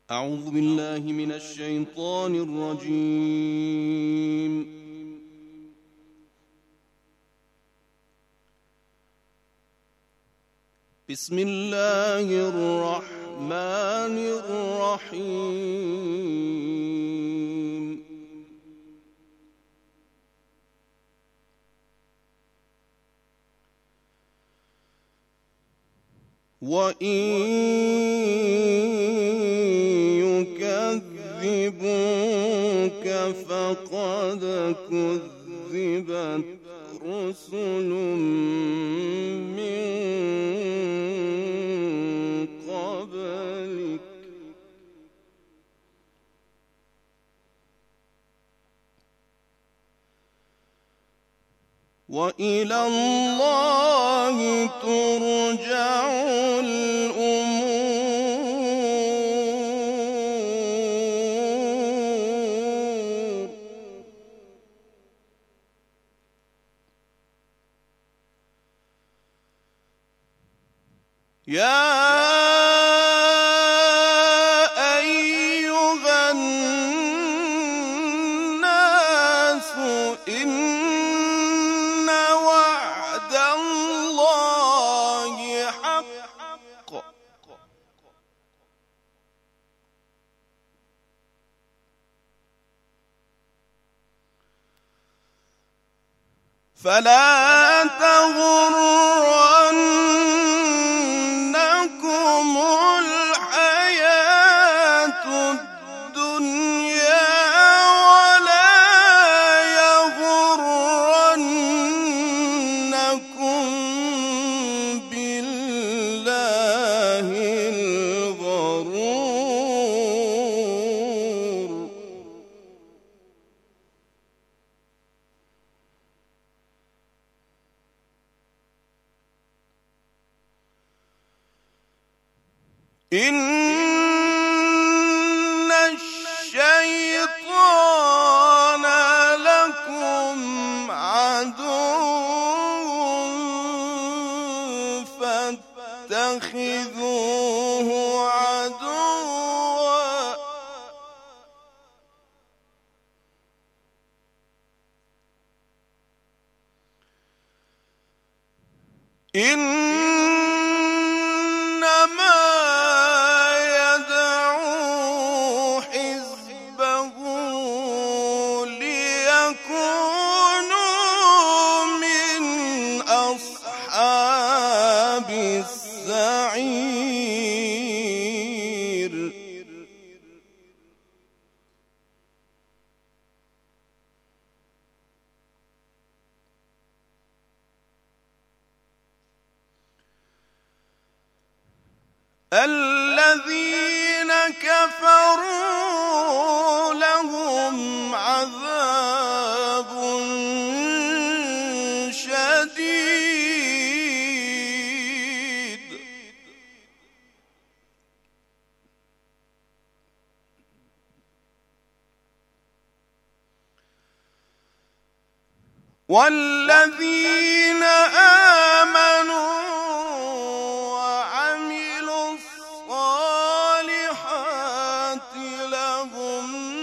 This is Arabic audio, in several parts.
أعوذ بالله من الشيطان الرجيم. بسم الله الرحمن الرحيم. وإن يكذبوك فقد كذبت رسل من قبلك وإلى الله ترجع الأمور. يا أيها الناس إن وعد الله حق فلا تغرنكم الحياة الدنيا ولا يغرنكم بالله الغرور. إن الشيطان لكم عدو فاتخذوه عدوا إنما يدعو حزبه ليكونوا من أصحاب السعير. الذين كفروا لهم عذاب شديد والذين آمنوا وعملوا الصالحات لهم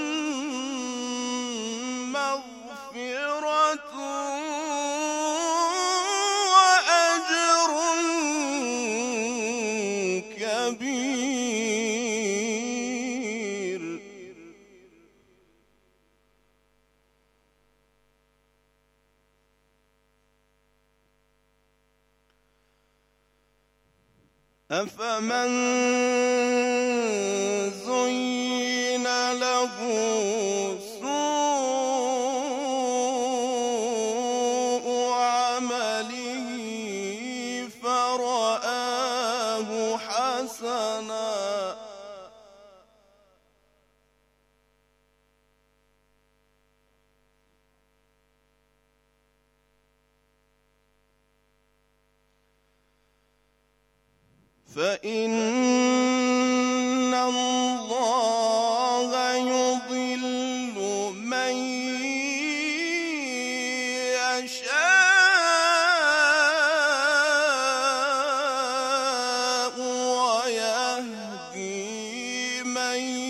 مغفرة وأجر كبير. أفمن زين له سوء عمله فرآه حسنا فإن الله يضل من يشاء ويهدي من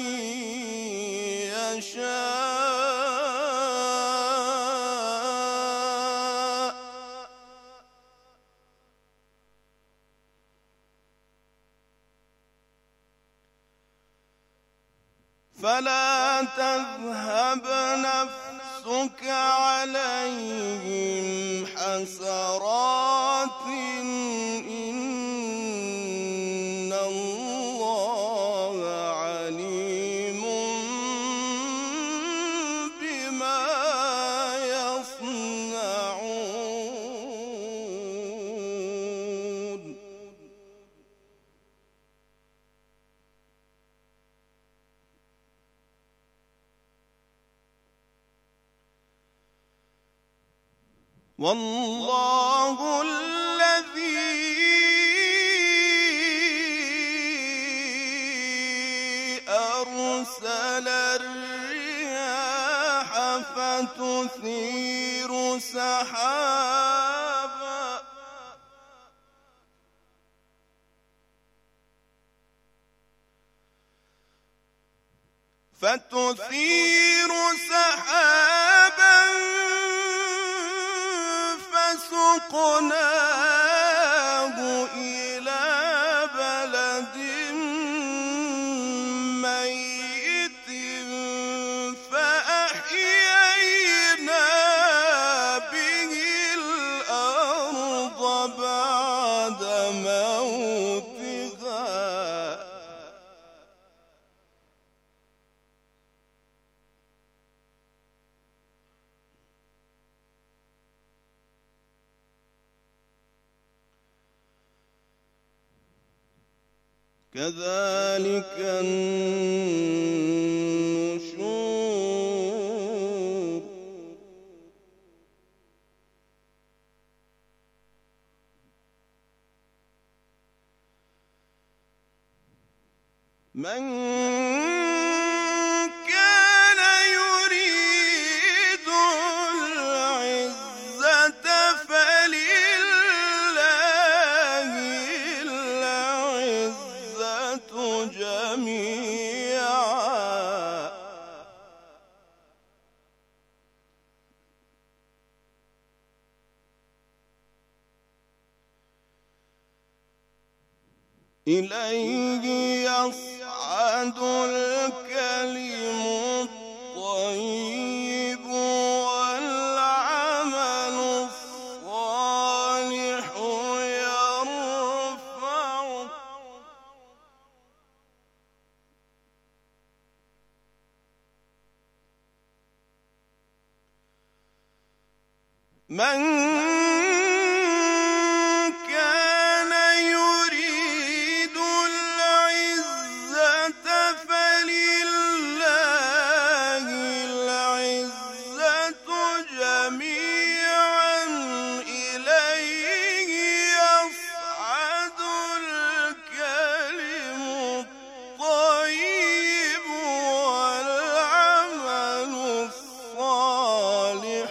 فلا تذهب نفسك عليهم حسرات إن الله عليم بما يصنعون. والله الذي أرسل الرياح فتثير سحابا فسقناه إلى بلد ميت فأحيينا به الأرض بعد موتها كذلك النشور. من كان يريد العزة فلله العزة جميعا إليه يصعد الكلم الطيب والعمل الصالح يرفعه من كان يريد العزة فلله العزة جميعا إليه يصعد الكلم الطيب والعمل الصالح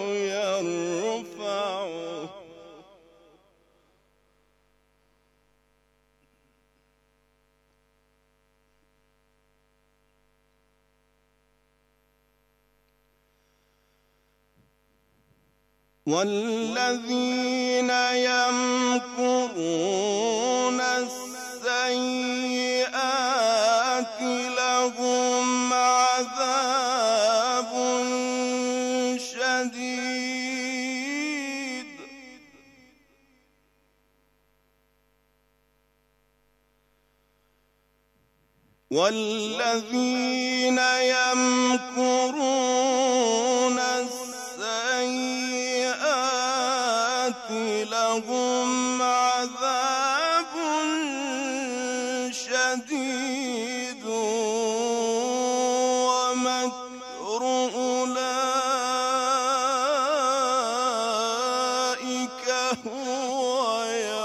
يرفعه والذين يمكرون السيئات لهم عذاب شديد والذين يمكرون السيئات لهم عذاب شديد ومكر أولئك هو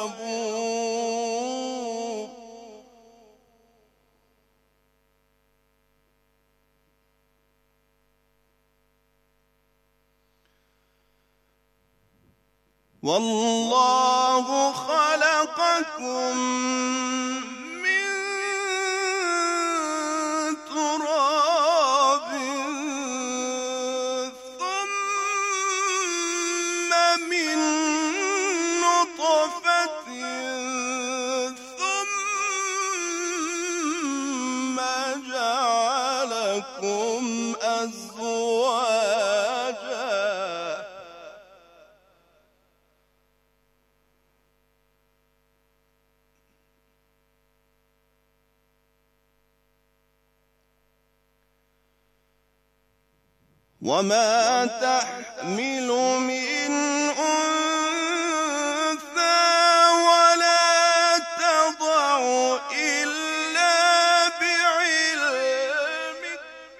يبور. والله خلقكم من تراب ثم من نطفة ثم جعل وما تحمل من أنثى ولا تضع إلا بعلمه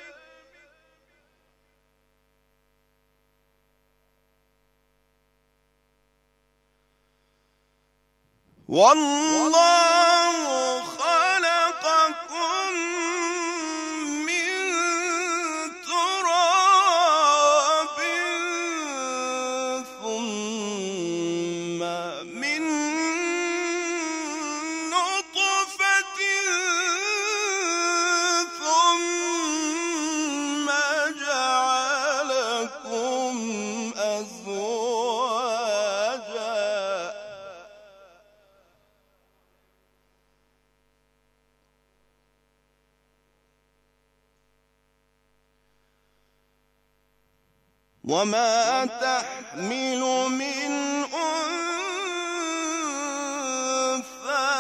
والله خلقكم من تراب ثم من نطفة ثم جعلكم أزواجا وما تحمل من أنثى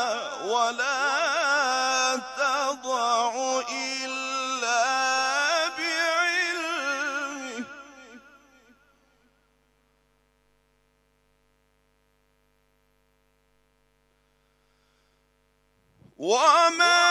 ولا تضع إلا بعلمه وما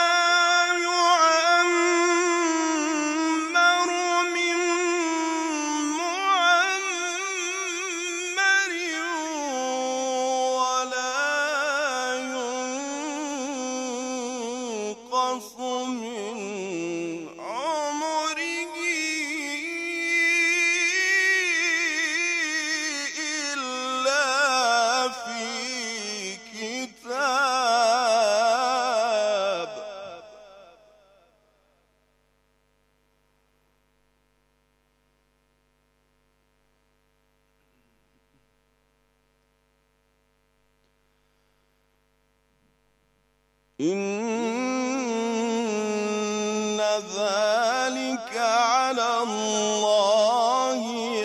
إن ذلك على الله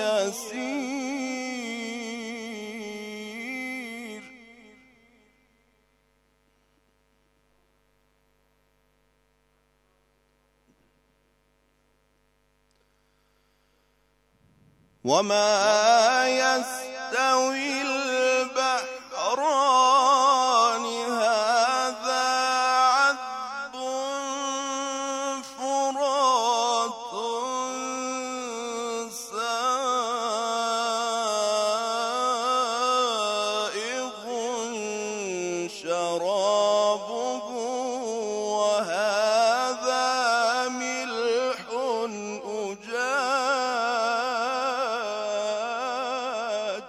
يسير وما يستوي البحران هذا عذب فرات سائغ شرابه وهذا ملح أجاج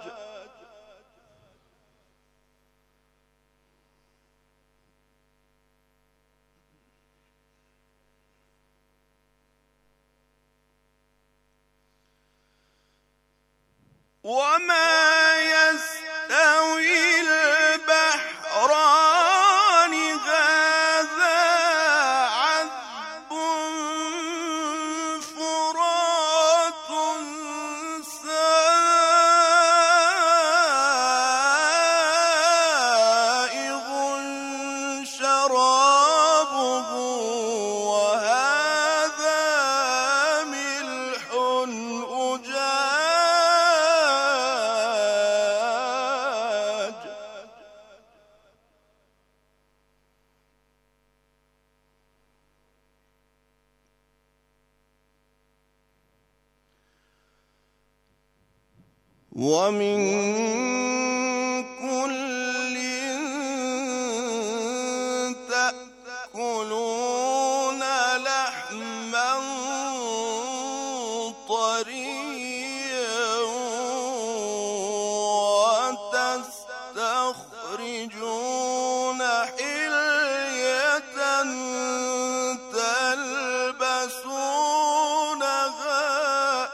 وما يستوي البحران هذا عذب فرات سائغ شرابه وهذا ملح أجاج ومن كل تأكلون لحما طريا وتستخرجون حلية تلبسونها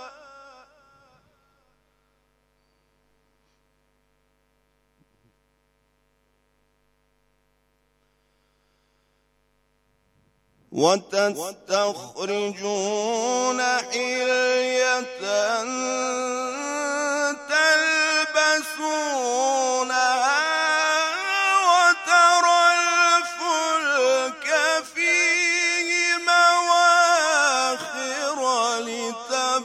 وتستخرجون حلية تلبسونها وترى الفلك فيه مواخر لتبتغوا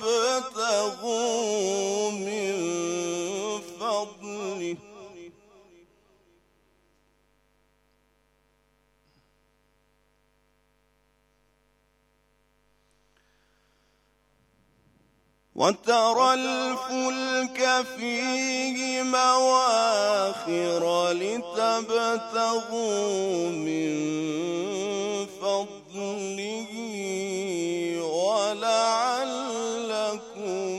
وترى الفلك فيه مواخر لتبتغوا من فضله ولعلكم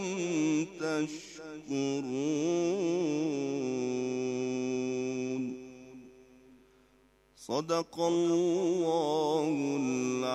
تشكرون. صدق الله العظيم.